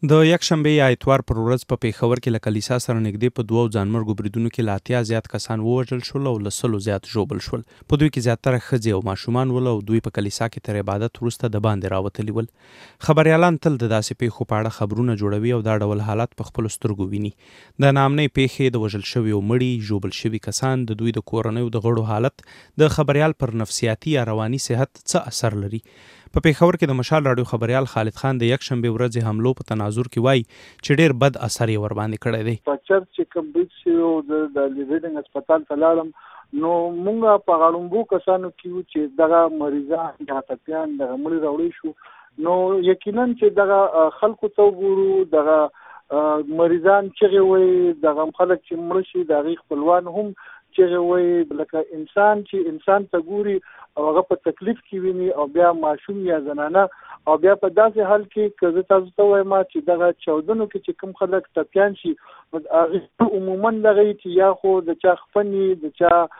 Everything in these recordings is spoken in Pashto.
د یکشنبې یا اتوار پر ورځ په پېښور کې له کلیسا سره نږدې په 2 ځانمرګو بریدونو کې له 80 زیات کسان ووژل شول او له 100 زیات ژوبل شول. په دوی کې زیاتره ښځې او ماشومان ول او دوی په کلیسا کې تر عبادت وروسته د باندې راوتلي ول. خبریالان تل د داسې پیښو په اړه خبرونه جوړوي او دا ډول حالات په خپلو سترګو ویني. د ناامنۍ پیښې، د وژل شوي او مړي، ژوبل شوي کسان، د دوی د کورنیو د غړو حالت د خبریال پر نفسیاتي یا رواني صحت څه اثر لري. په پېښور کې د مشال راډیو خبریال خالد خان د یکشنبې ورځې حملو په تناظر کې وایي چې ډېر بد اثر یې ورباندې کړی دی. په چرچ چې کوم برید شوی د لیډینګ هسپتال ته لاړم، نو مونږ په غړومبو کسانو کې وو چې دغه مریضان دغه ټپیان دغه مړي راوړی شو. نو یقینا چې دغه خلکو ته وګورو، دغه مریضان چغې وایي، دغه خلک چې مړه شي د هغې خپلوان هم چغې وایي، لکه انسان چې انسان ته ګوري او هغه په تکلیف کې ویني او بیا ماشوم یا زنانه او بیا په داسې حال کې که زه تاسو ته وایم چې دغه چاودنو کې چې کوم خلک ټپیان شي هغه عموما دغه چې یا خو د چا خپني د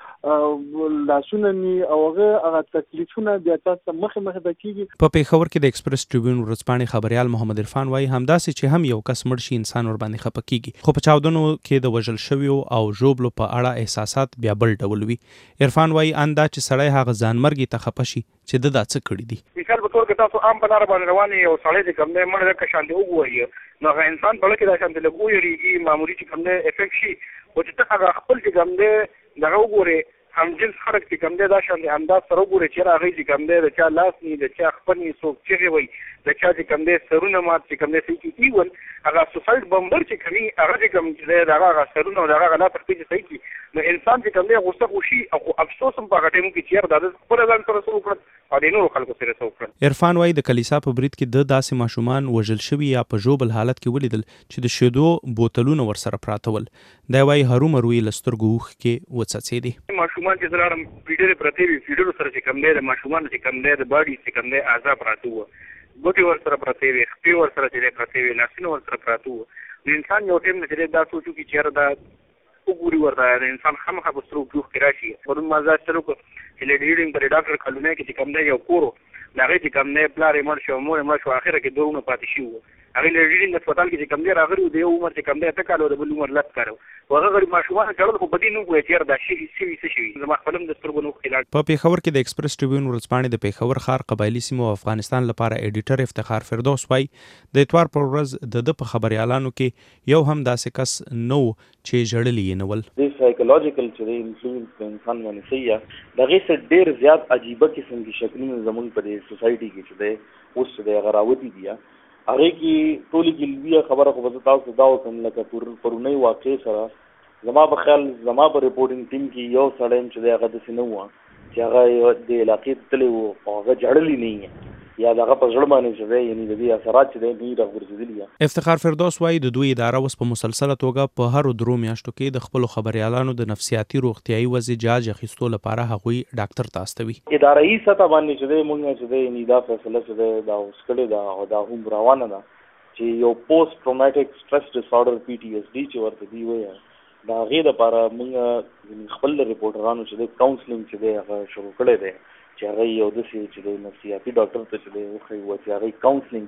چا لاسونه ني او هغه تکلیفونه بیا تاسو مخه ته کیږي. په پېښور کې د ایکسپریس ټریبیون ورځپاڼې خبریال محمد عرفان وایي همداسې چې هم یو کس مړ شي انسان ور باندې خپه کیږي، خو په چاودنو کې د وژل شویو او ژوبلو په اړه احساسات بیا بل ډول وي. عرفان وایي اندا چې سړی هغه ځانمرګي ته خپه شي چې د دا څه کړي دي. مثال په تور کې تاسو عام په لار باندې روان یو سړی چې کوم دی مړ د شان دی وګورئ، نو هغه انسان په لکه دا شان دی لګوي معمولی چې کوم دی افیکټ شي او چې ته هغه خپل چې کوم دی دغه وګورئ هم جنس خلک چې کوم دی دا شان دی انداز سره وګورئ چې هغه چې کوم دی د چا لاس ني د چا خپل ني څوک چغې وایي د چا چې کوم دی سرونه مات چې کوم دی صحیح کی ول هغه سوسایډ بمبر چې کوي هغه چې کوم دی دغه سرونه او دغه لا تر کې صحیح کی نو انسان چې کوم دی غوسه خوشي او افسوس هم په غټېمو کې چیر د خپل ځان سره سره وکړ او د نورو خلکو سره سره وکړ. عرفان وایي د کلیسا په برید کې د داسې ماشومان وژل شوي یا په ژوبل حالت کې ولیدل چې د شیدو بوتلونه ورسره پراته ول. دا وایي هرومرو یې له سترګو اوښ کې وڅڅېدې. ماشومان چې زه لاړم فیډرې پرتې وي، فیډرو سره چې کوم دی د ماشومانو چې کوم دی د باډي چې کوم دی اعضا پراته وو، ګوتې ورسره پرتې وي، خپې ورسره چې دی پرتې وي، لاسونه ورسره پراته وو. نو انسان یو ټایم چې دی دا سوچو چې چېرې دا وګوري ورته د انسان خامخا په سترګو کې اوښکې راشي. پرون ما ځای چلو کړ چې لیډینګ پر ډاکټر کلونه کې چې کوم دی یو کور د هغې چې کوم دی پلار یې مړ شو، مور یې مړ شو، اخره کې 2 ورونه پاتې شوي وو. هغې لیډینګ هسپتال کې چې کوم دی راغلي وو، د یو عمر چې کوم دی 8 کاله او د بل عمر 10 کاله و. هغه غریب ماشومان ژړل خو په دې نه پوهېږي چېرې دا شوي څه شوي. زما خپل هم د سترګو نه اوښکې لاړ. په پېښور کې د ایکسپریس ټریبیون ورځپاڼې د پېښور ښار قبایلي سیمو او افغانستان لپاره ایډیټر افتخار فردوس وایي د اتوار پر ورځ د په خبریالانو کې یو هم داسې کس نه و چې ژړلي یې نه ول. د سایکولوژیکل چې انفلوئنس د انسان باندې صحیح د هغې څه ډېر زیات عجیبه قسم کې شکلونه زموږ په دې سوسایټي کې چې دی اوس چې دی هغه راوتي دي. هغې کې ټولې ګلویه خبره خو به زه تاسو دا وکړم لکه پرونۍ واقعې سره زما په خیال زما په رپورټینګ ټیم کې یو سړی چې دی هغه داسې نه وه چې هغه د علاقې ته تللی و او هغه ژړلی نه یا دغه په زړه باندې چې دی یعنې د دې اثرات چې دی نه یې راغورځېدلي. افتخار فردوس وایي د دوی اداره اوس په مسلسله توګه په هرو 3 میاشتو کې د خپلو خبریالانو د نفسیاتي روغتیایي وضع جاج اخیستو لپاره هغوی ډاکټر ته استوي. ادارایي سطح باندې چې دی مونږ چې دی یعنې دا فیصله چې دی دا اوس کړې ده او دا هم روانه ده چې یو پوسټ ټروماټیک سټرس ډسارډر PTSD چې ورته دی وایي د هغې دپاره مونږ خپل رپورټرانو چې دی کاونسلینګ چې دی هغه شروع کړی دی چې هغه یو داسې چې دی نفسیاتي ډاکټر ته چې دی وښیي وه چې هغې کاونسلینګ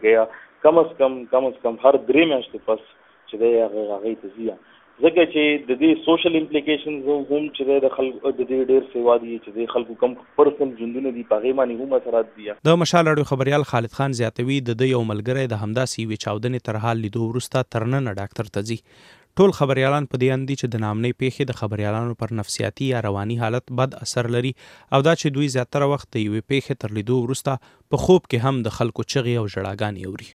کوي کم از کم هر 3 میاشتې پس چې دی هغې ته ځي، ځکه چې د دې سوشل امپلیکیشنز هم چې دی د خلکو د دې ډېر سیوا دي چې د خلکو کم پرسنل ژوندونه دي په هغې باندې هم اثرات دي. د مشال راډیو خبریال خالد خان زیاتوي د ده یو ملګری د همداسې یوې چاودنې تر حال لیدو وروسته تر ننه ډاکټر ته ځي. ټول خبریالان په دې اند دي چې د ناامنۍ پیښې د خبریالانو پر نفسیاتي یا رواني حالت بد اثر لري او دا چې دوی زیاتره وخت د یوې پیښې تر لیدو وروسته په خوب کې هم د خلکو چغې او ژړاګانې اوري.